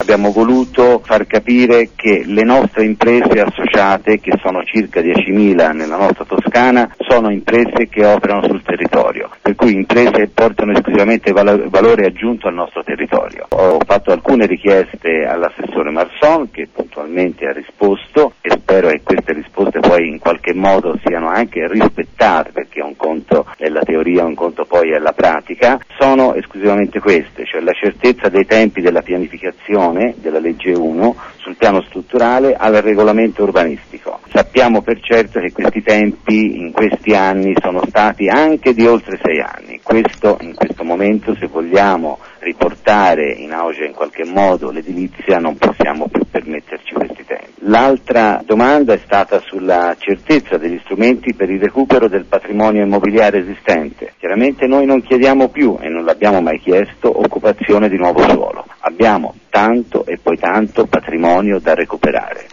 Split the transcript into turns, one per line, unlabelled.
abbiamo voluto far capire che le nostre imprese associate, che sono circa 10.000 nella nostra Toscana, sono imprese che operano sul territorio, per cui imprese portano esclusivamente valore aggiunto al nostro territorio. Ho fatto alcune richieste all'assessore Marson, che puntualmente ha risposto, e spero che queste risposte poi in qualche modo siano anche rispettate, perché un conto è la teoria, un conto poi è la pratica. Sono esclusivamente queste, cioè la certezza dei tempi della pianificazione della legge 1 sul piano strutturale al regolamento urbanistico. Sappiamo per certo che questi tempi in questi anni sono stati anche di oltre 6 anni. Questo in questo momento, se vogliamo riportare in auge in qualche modo l'edilizia, non possiamo più permetterci questi tempi. L'altra domanda è stata sulla certezza degli strumenti per il recupero del patrimonio immobiliare esistente. Chiaramente noi non chiediamo più, e non l'abbiamo mai chiesto, occupazione di nuovo suolo. Abbiamo tanto e poi tanto patrimonio da recuperare.